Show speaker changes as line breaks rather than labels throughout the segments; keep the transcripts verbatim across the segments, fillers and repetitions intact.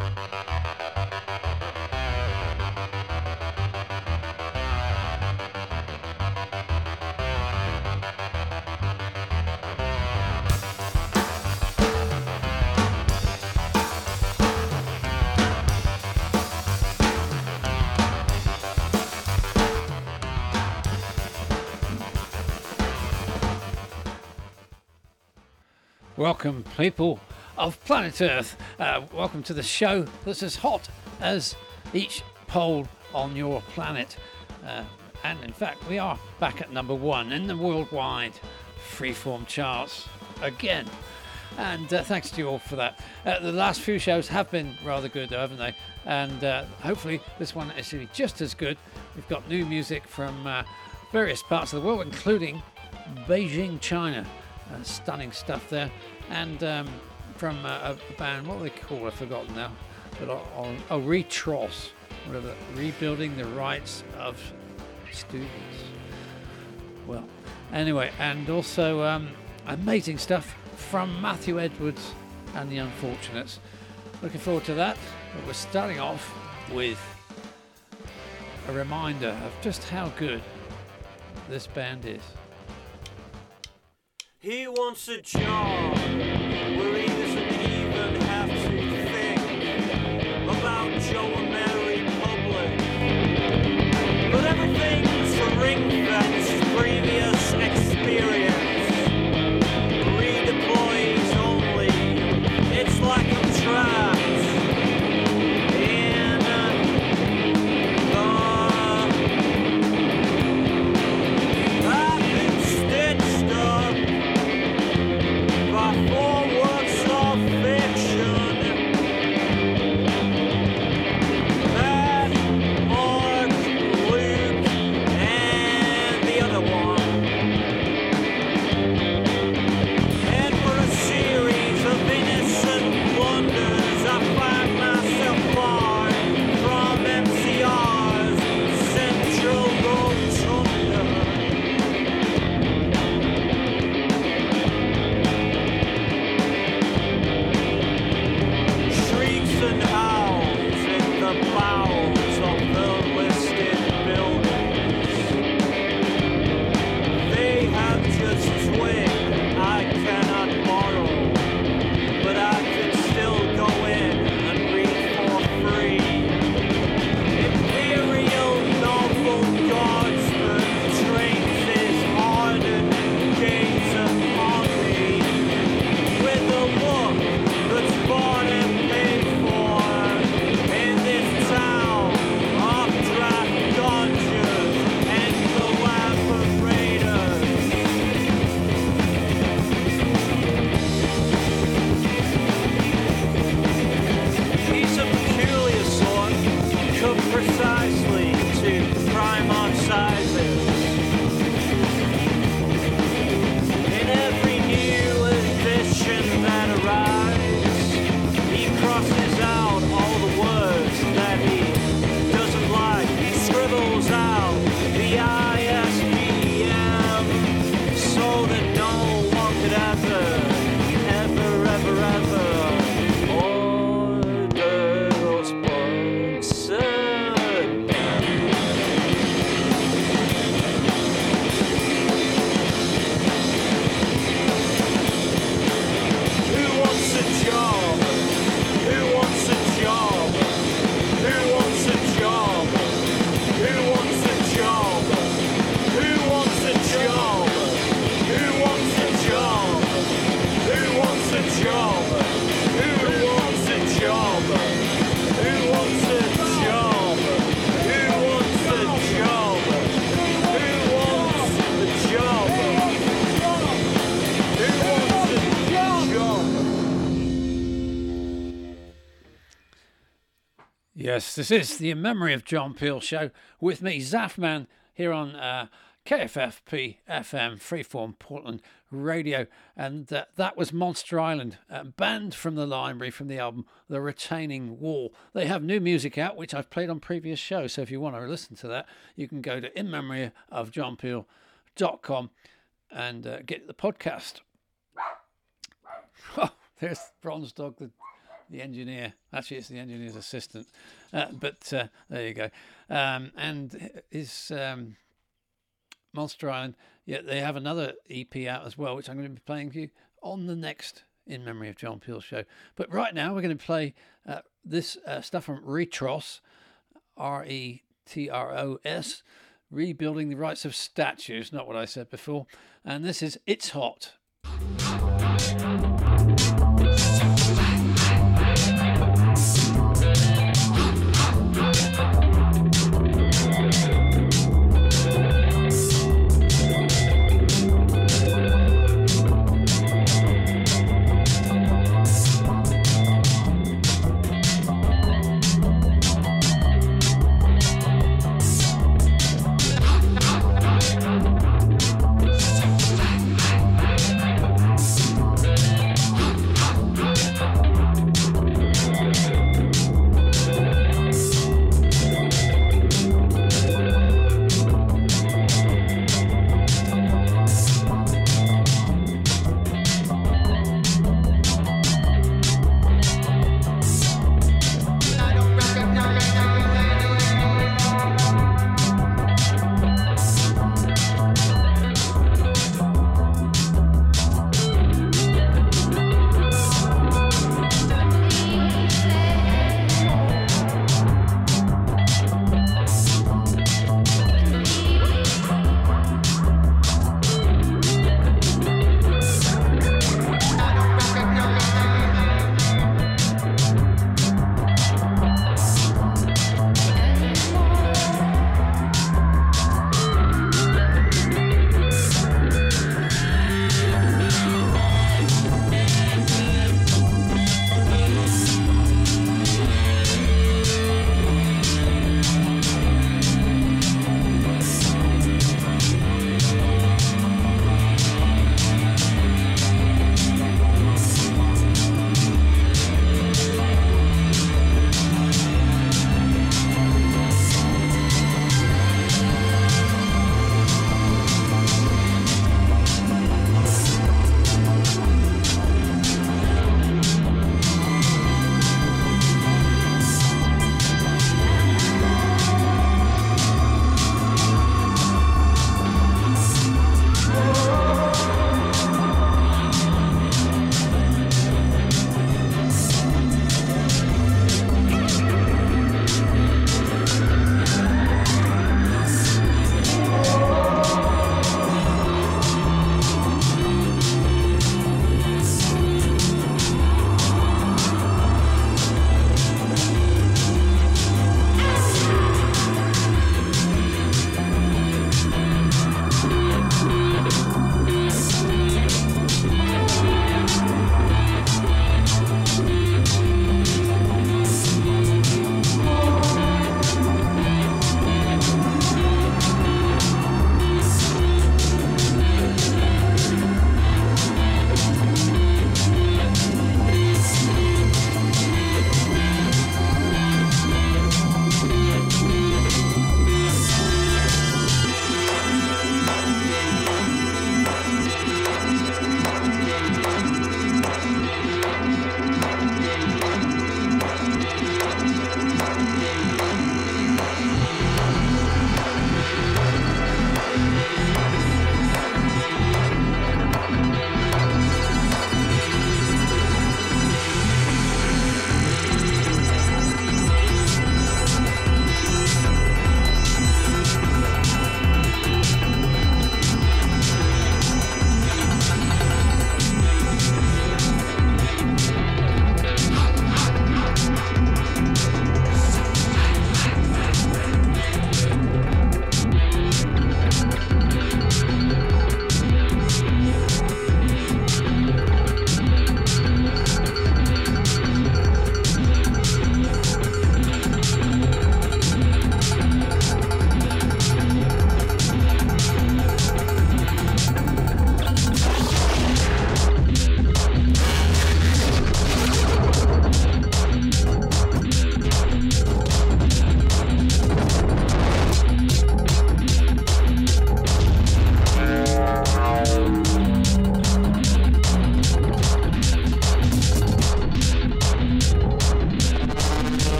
Welcome, people of planet Earth. Uh, welcome to the show that's as hot as each pole on your planet. Uh, and in fact, we are back at number one in the worldwide freeform charts again. And uh, thanks to you all for that. Uh, the last few shows have been rather good, haven't they? And uh, hopefully this one is really just as good. We've got new music from uh, various parts of the world, including Beijing, China. Uh, stunning stuff there, and um, from uh, a band, what do they call? I've forgotten now. But on oh, Retros, whatever, rebuilding the rights of students. Well, anyway, and also um, amazing stuff from Matthew Edwards and the Unfortunates. Looking forward to that. But we're starting off with a reminder of just how good this band is.
He wants a job where he doesn't even have to think about Joe and Mary Public. But everything's a ring-fenced previous experience. Redeployees only. It's like I'm trapped in the... I've been stitched up by four works of fiction that Mark, Luke, and the other one. And for a series of innocent blunders, I find myself far from M C R's central rotunda. Shrieks and howls in the bowels of the listed buildings. They have just twig I cannot borrow, but I can still go in and read for free. Imperial novel guardsman trains his ardent gaze upon me with a look that's bought and paid for in this town of draft dodgers and collaborators. He's a peculiar sort, cut precisely to Primark sizes. In every new edition that arrives, he crosses out all the words that he doesn't like. He scribbles out the I S B M so that no one could ever, ever, ever, ever order those books again. Who wants a job? Who wants a job? Who wants a job? Who wants a job? Who wants a job? Who wants a job? Who wants a job? Who wants a job? Who wants a job? Who wants a job? Who wants a job? Who wants a job?
Yes, this is the In Memory of John Peel show with me, Zaffman, here on uh, K F F P F M, Freeform Portland Radio. And uh, that was Monster Island, uh, banned from the library from the album The Retaining Wall. They have new music out, which I've played on previous shows. So if you want to listen to that, you can go to in memory of john peel dot com and uh, get the podcast. Oh, there's Bronze Dog, the the engineer. Actually, it's the engineer's assistant. Uh, but uh, there you go. Um, and his um, Monster Island, yeah, they have another E P out as well, which I'm going to be playing for you on the next In Memory of John Peel show. But right now, we're going to play uh, this uh, stuff from Retros, R E T R O S, Rebuilding the Rights of Statues, not what I said before. And this is It's Hot.
It's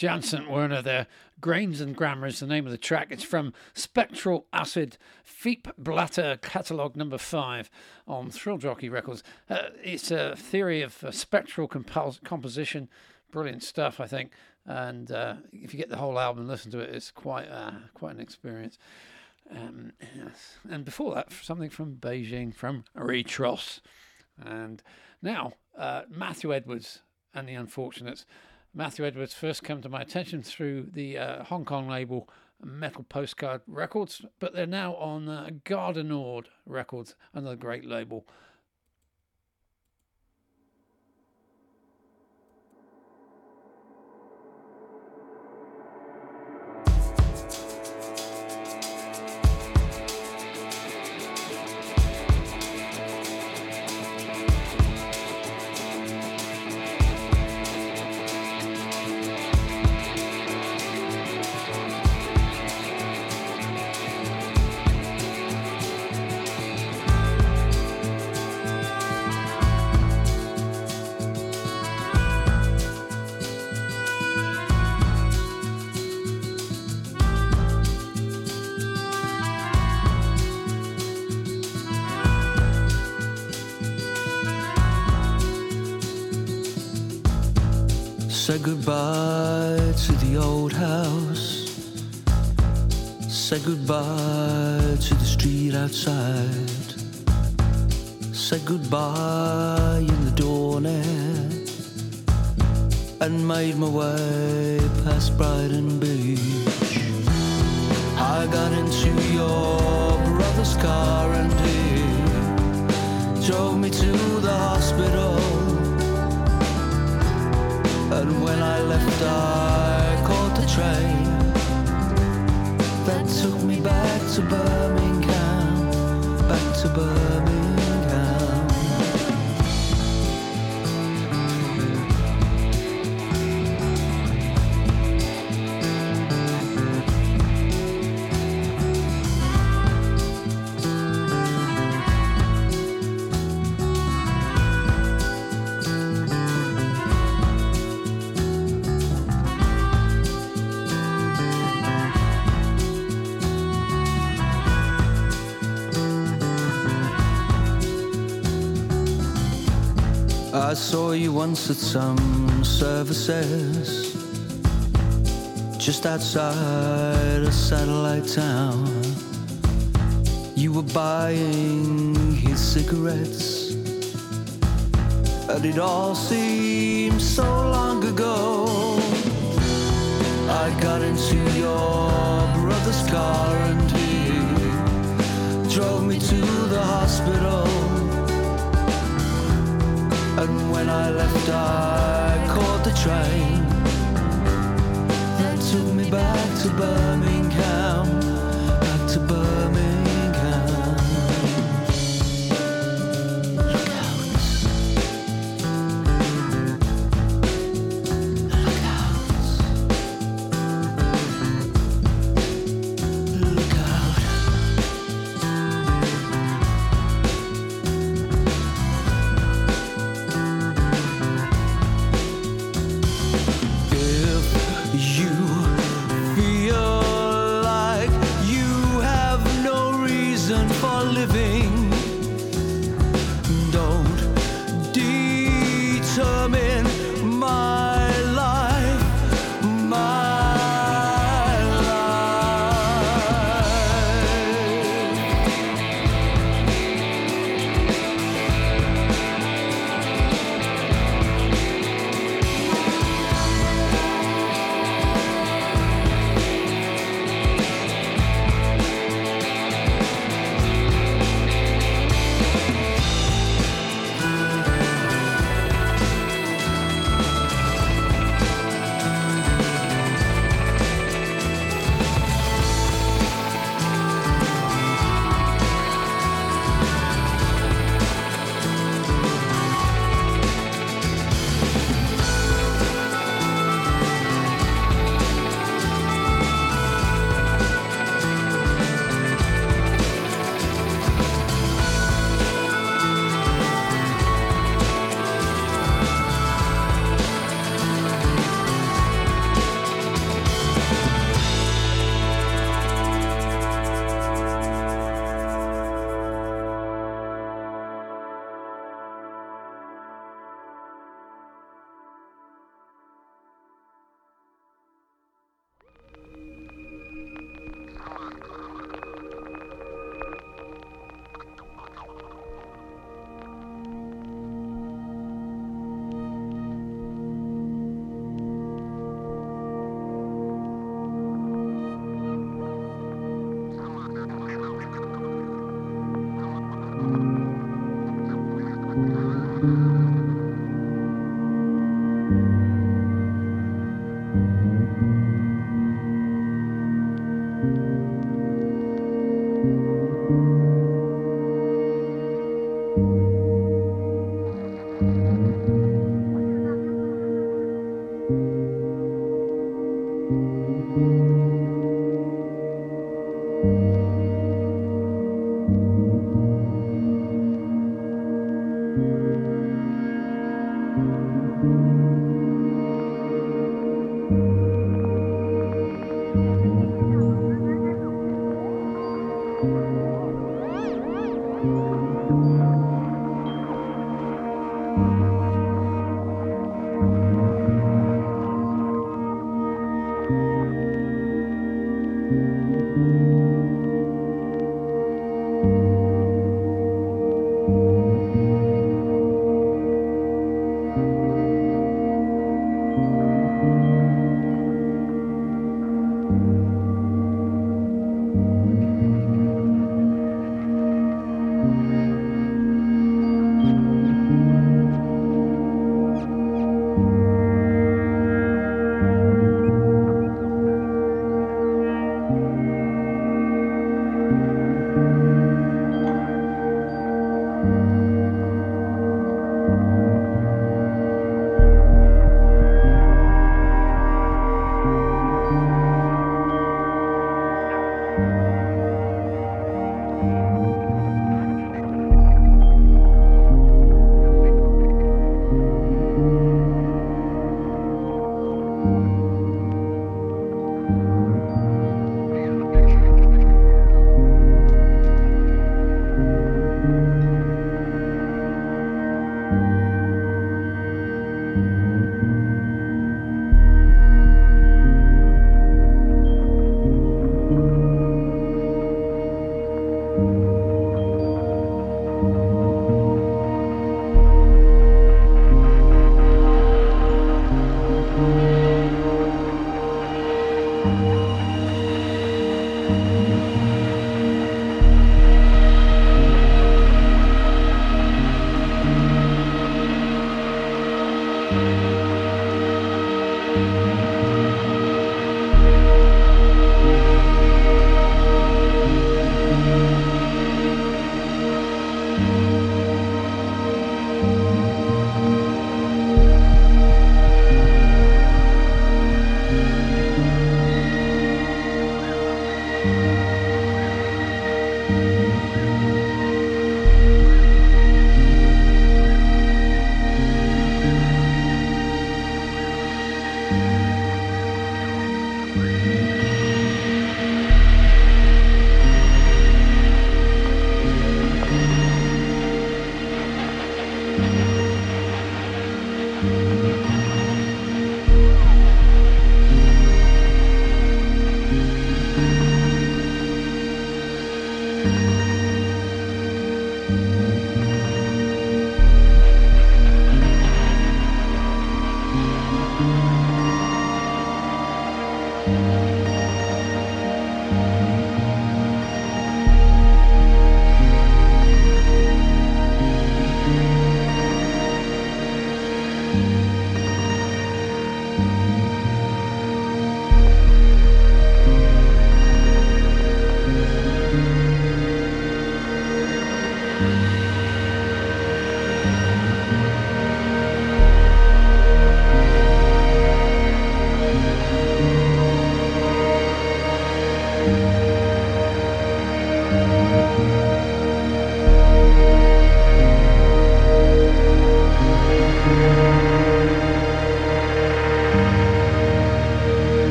Jansen Werner there. Grains and Grammar is the name of the track. It's from Spectral Acid, Fiep Blatter, catalogue number five on Thrill Jockey Records. Uh, it's a theory of uh, spectral compos- composition. Brilliant stuff, I think. And uh, if you get the whole album and listen to it, it's quite uh, quite an experience. Um, yes. And before that, something from Beijing, from Retros. And now, uh, Matthew Edwards and the Unfortunates. Matthew Edwards first came to my attention through the uh, Hong Kong label Metal Postcard Records, but they're now on uh, Garden Ord Records, another great label.
Say goodbye to the old house. Say goodbye to the street outside. Say goodbye in the dawn air, and made my way past Brighton Beach. I got into your brother's car and he drove me to the hospital. And when I left, I caught the train that took me back to Birmingham, back to Birmingham. I saw you once at some services just outside a satellite town. You were buying his cigarettes, and it all seemed so long ago. I got into your brother's car and he drove me to the hospital. And when I left, I caught the train that took me back to Birmingham, back to Birmingham. Look out. Look out. Look out.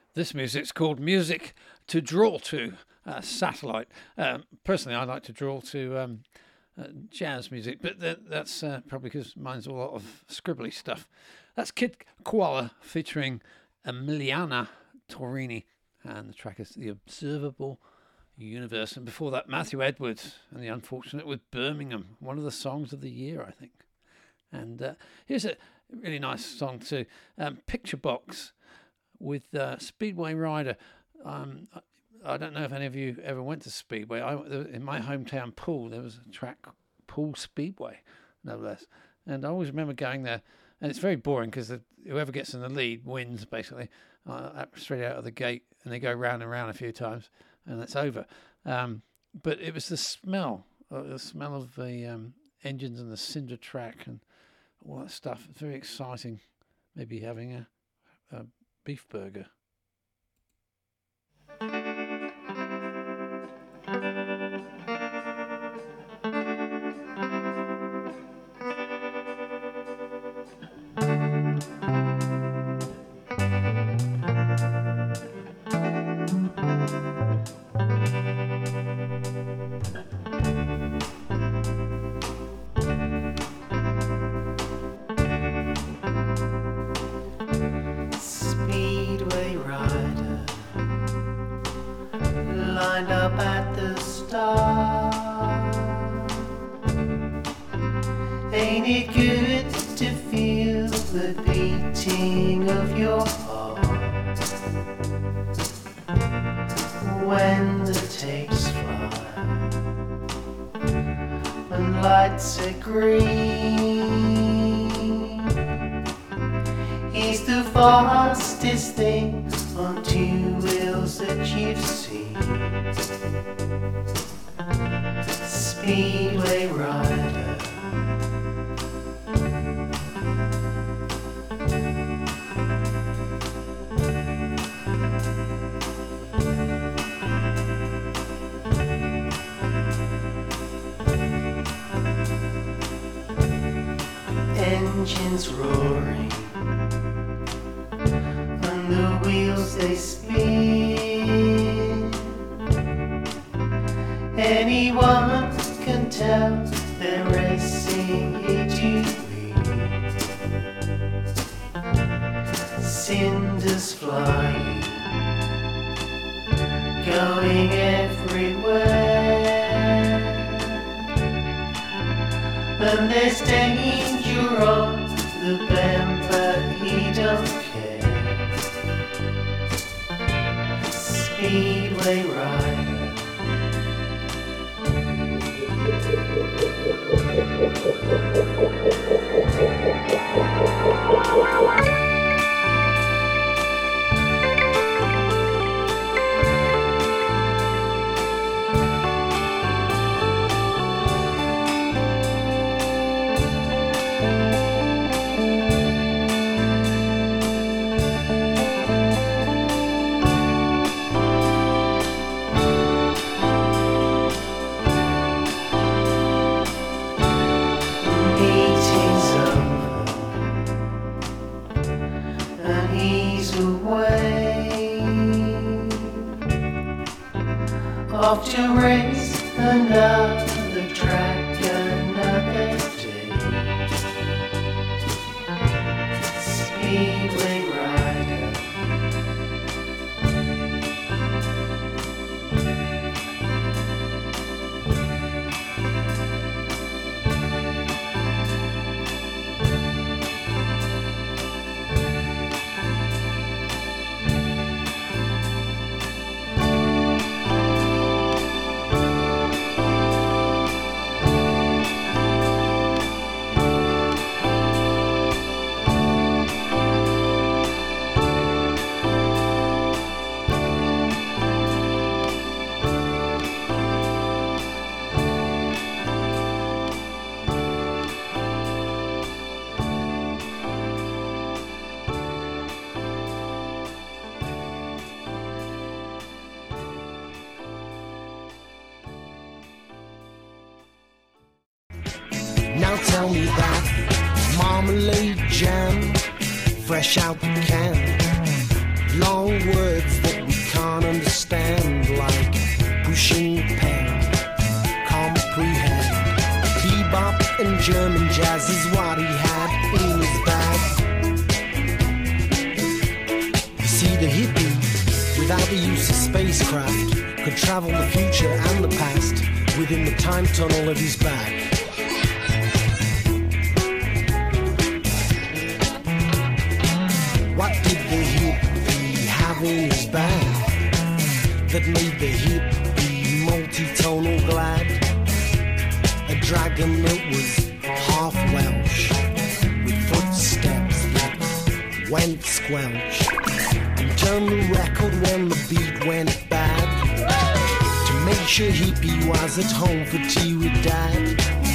This music's called Music to Draw To, uh, Satellite. Um, personally, I like to draw to um, uh, jazz music, but th- that's uh, probably because mine's a lot of scribbly stuff. That's Kid Koala featuring Emiliana Torini, and the track is The Observable Universe. And before that, Matthew Edwards and The Unfortunate with Birmingham, one of the songs of the year, I think. And uh, here's a really nice song too, um, Picture Box with uh, Speedway Rider. Um, I don't know if any of you ever went to Speedway. I, in my hometown Poole, there was a track, Poole Speedway, no less. And I always remember going there, and it's very boring because whoever gets in the lead wins, basically, uh, straight out of the gate, and they go round and round a few times, and it's over. Um, but it was the smell, uh, the smell of the um, engines and the cinder track and all that stuff. It's very exciting, maybe having a, a beef burger.
Speedway rider, lined up at the start. Ain't it good to feel the beating of your heart when the tapes fly, when lights are green? He's the fastest thing on two wheels that you've seen. Speedway rider, engines roaring, on the wheels they spin. Anyone can tell they're racing here to win. Cinders flying, going everywhere, and there's danger on the bend, but he don't care. Speedway rider, off to race another track another day. Speedway rider,
now tell me that marmalade jam, fresh out the can, Long words that we can't understand, like pushing the pen, comprehend. Bebop and German jazz is what he had in his bag. You see, the hippie, without the use of spacecraft, could travel the future and the past within the time tunnel of his bag. What did the hippie have in his bag that made the hippie multi-tonal glad? A dragon that was half Welsh, with footsteps that went squelch, and turned the record when the beat went bad, to make sure hippie was at home for tea with dad.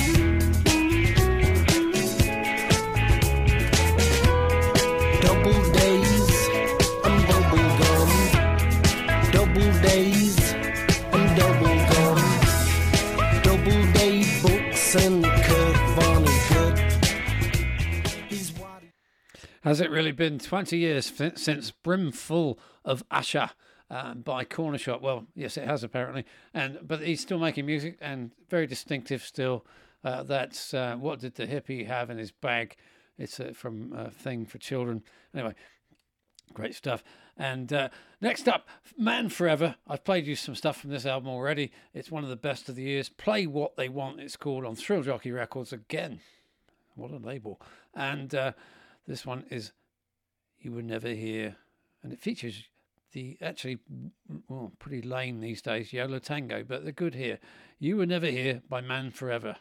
Double days and double gum, double days and double gum, double day books and Kurt Vonnegut. He's what he-
Has it really been twenty years f- since Brimful of Usher um, by Corner Shop? Well, yes, it has apparently. And but he's still making music and very distinctive still. Uh, that's uh, What Did the Hippie Have in His Bag? It's uh, from a thing for children. Anyway, great stuff. And uh, next up, Man Forever. I've played you some stuff from this album already. It's one of the best of the years. Play What They Want, it's called, on Thrill Jockey Records again. What a label. And uh, this one is You Were Never Here. And it features the actually, well, pretty lame these days, Yo La Tengo, but they're good here. You Were Never Here by Man Forever.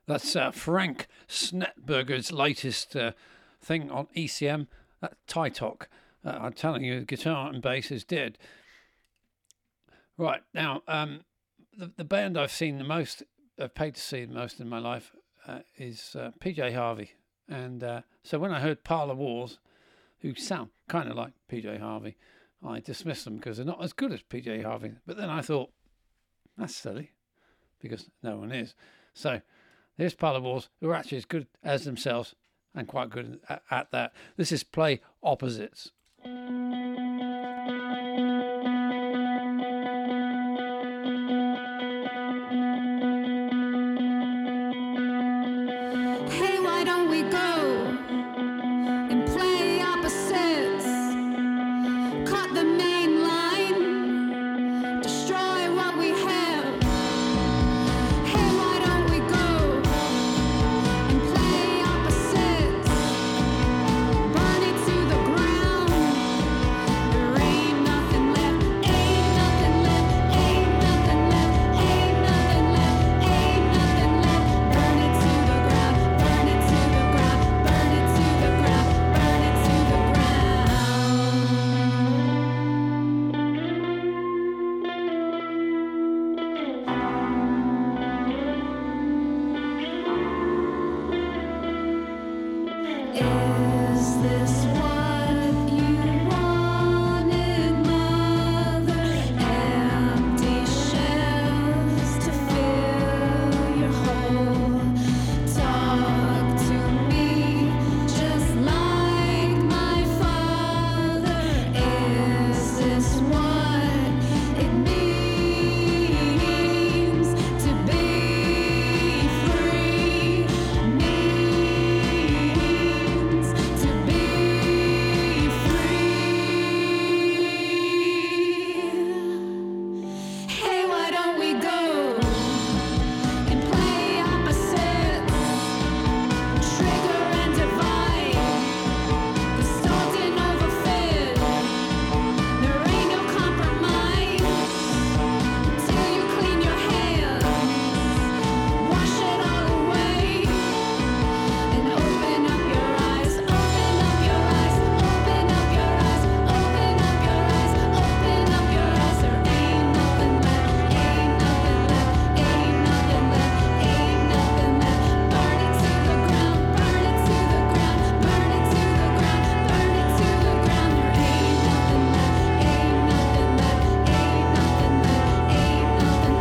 That's uh, Frank Snetberger's latest uh, thing on E C M, uh, Titok. Uh, I'm telling you, guitar and bass is dead. Right, now, um, the, the band I've seen the most, I've paid to see the most in my life, uh, is uh, P J Harvey. And uh, so when I heard Parlour Wars, who sound kind of like P J Harvey, I dismissed them because they're not as good as P J Harvey. But then I thought, that's silly, because no one is. So here's Parlour Wars, who are actually as good as themselves and quite good at, at that. This is Play Opposites.
Hey, why don't we go and play opposites? Cut the main line, destroy what we have. Hey, why don't we go and play opposites? Burn it to the ground. There ain't nothing left, ain't nothing left, ain't nothing left, ain't nothing left, ain't nothing left. Burn it to the ground, burn it to the ground, burn it to the ground, burn it to the ground. Is this what you wanted, Mother? Empty shells to fill your hole. Talk to me just like my father. Is this what it means to be free? Means to be free. Hey, why don't we go and play opposites? Trigger and divide. The stall didn't overfit. There ain't no compromise till you clean your hands. Wash it all away and open up your eyes. Open up your eyes. Open up your eyes. Open up your eyes. Open up your eyes. There ain't nothing left. Ain't nothing left. Ain't nothing left. Ain't nothing left. Burn it to the ground. Burn it to the ground. Burn it to the ground. Burn it to the ground. There ain't nothing left. Ain't nothing left. Ain't nothing left. Ain't nothing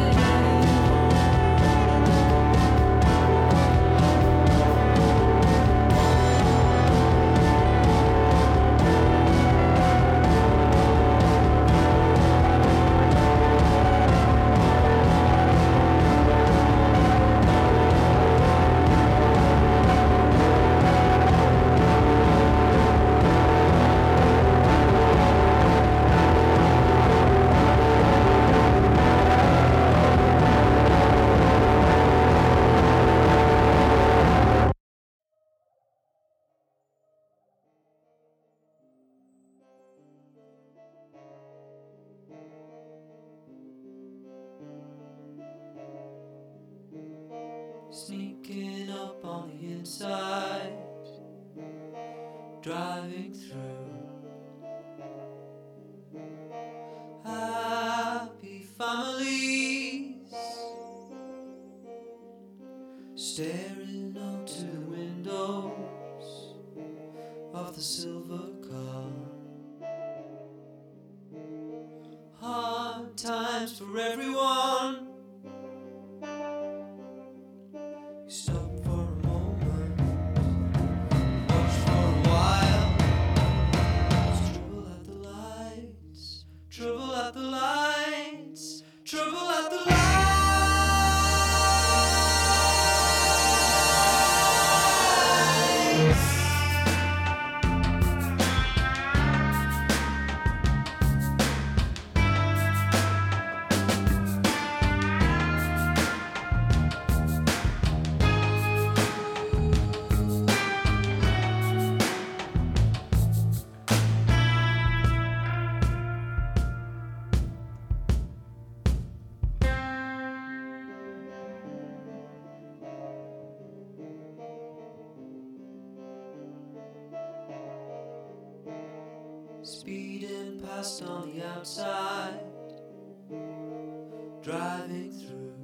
Sneaking up on the inside, driving through happy families, staring up to the windows of the silver car. Hard times for everyone. Stop for a moment, watch for a while. There's trouble at the lights, trouble at the lights, trouble at the lights. speeding past on the outside, driving through,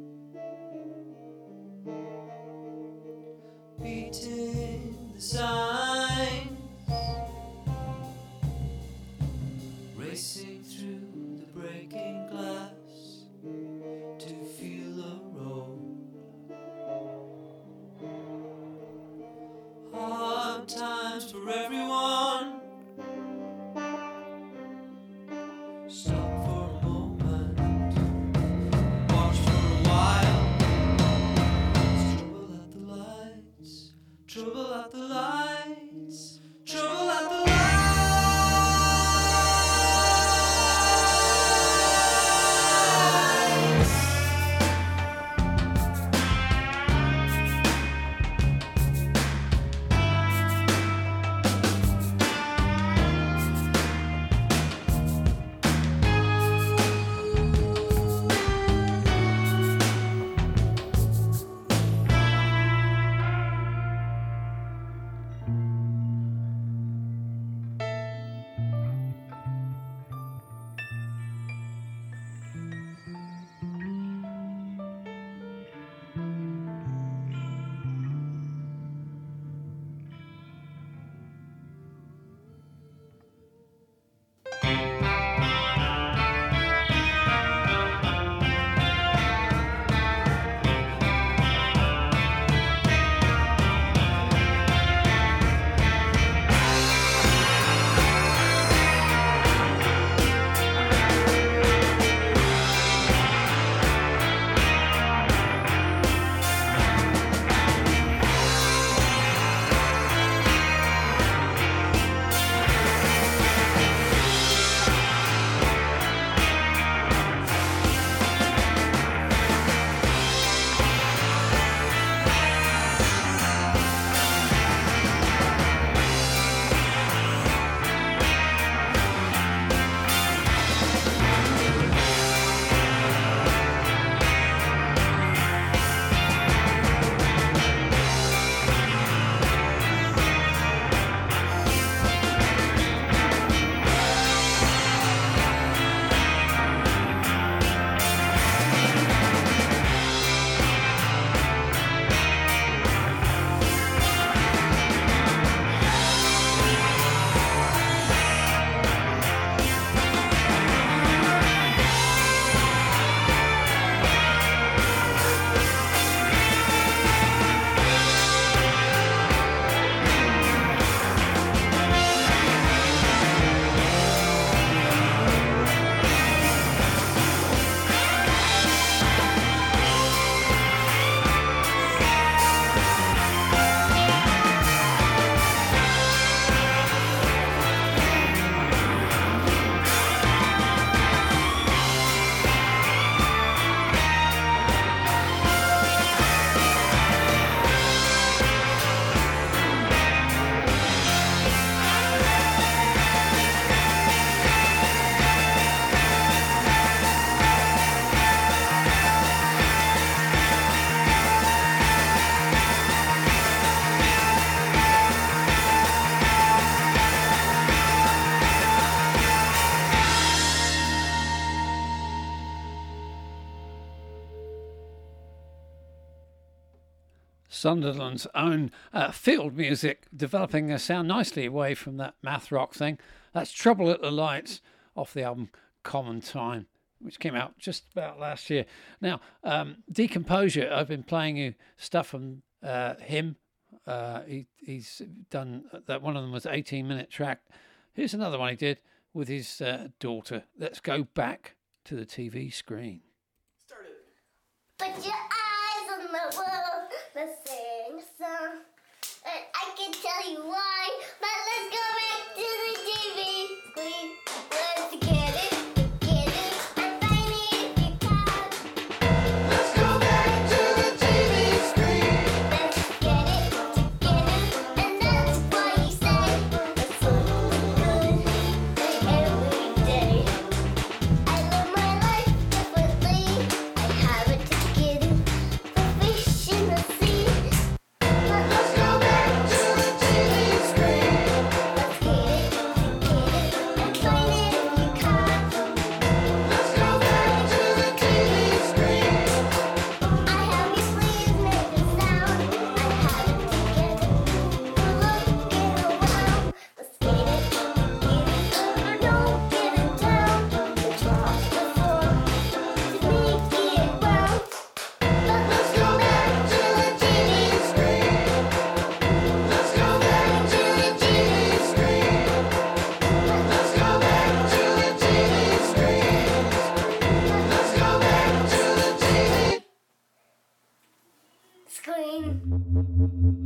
beating the signs, racing through the breaking glass to feel the road. Hard times for everyone. Stop for a moment, watch for a while. Trouble at the lights, trouble at the lights, trouble at the lights.
Sunderland's own uh, field music, developing a sound nicely away from that math rock thing. That's Trouble at the Lights off the album Common Time, which came out just about last year. Now, um, Decomposure, I've been playing you stuff from uh, him. Uh, he, he's done that. One of them was an eighteen minute track. Here's another one he did with his uh, daughter. Let's go back to the T V screen.
Put your eyes on the world, let's sing a song. And I can tell you why, but let's go back to the T V screen. Let's get it, get it, and find it if you can. Let's go back to the T V screen. Let's get it, get it, and that's why you say that's something good every day. I live my life differently. I have a ticket for fish in the sea. But let's go back to the T V screen. screen.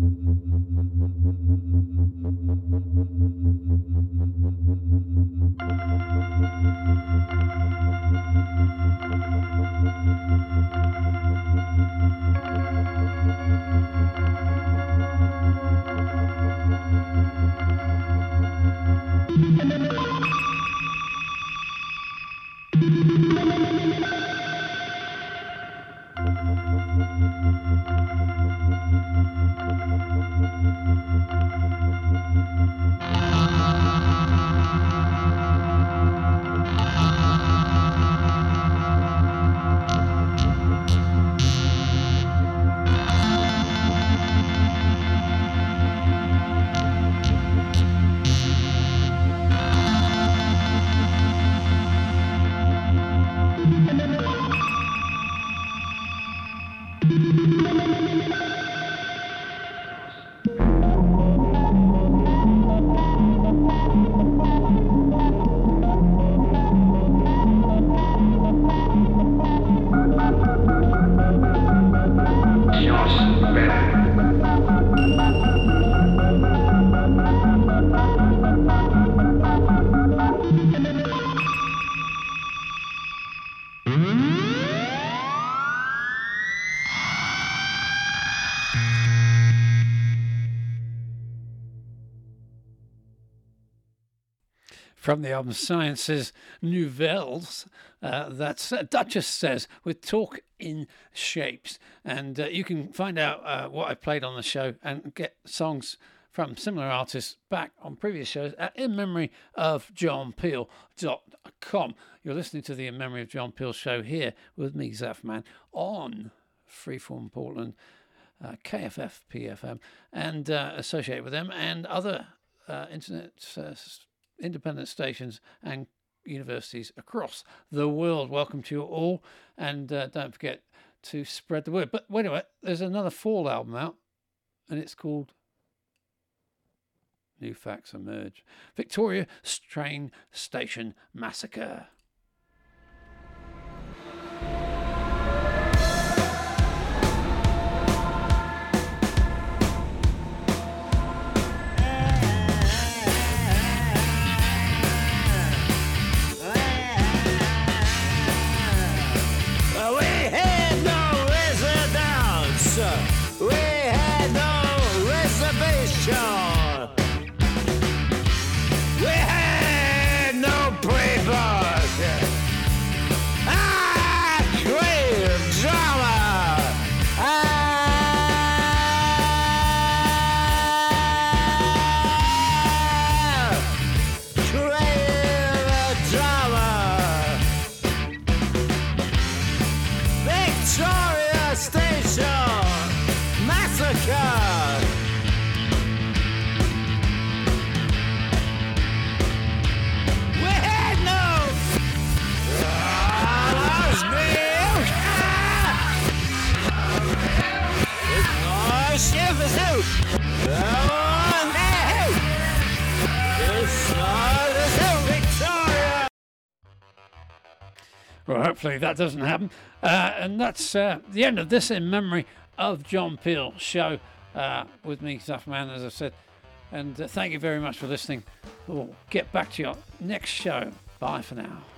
From the album Sciences Nouvelles, uh, that's uh, Duchess Says, with Talk in Shapes. And uh, you can find out uh, what I played on the show and get songs from similar artists back on previous shows at in memory of john peel dot com. You're listening to the In Memory of John Peel show here with me, Zaffman, on Freeform Portland, uh, K F F P F M, and uh, associated with them, and other uh, internet uh, independent stations and universities across the world. Welcome to you all, and uh, don't forget to spread the word. But wait a minute, there's another Fall album out, and it's called New Facts Emerge. Victoria Train Station Massacre. Well, hopefully that doesn't happen. Uh, and that's uh, the end of this In Memory of John Peel show uh, with me, Zaffman, as I said. And uh, thank you very much for listening. We'll get back to you next show. Bye for now.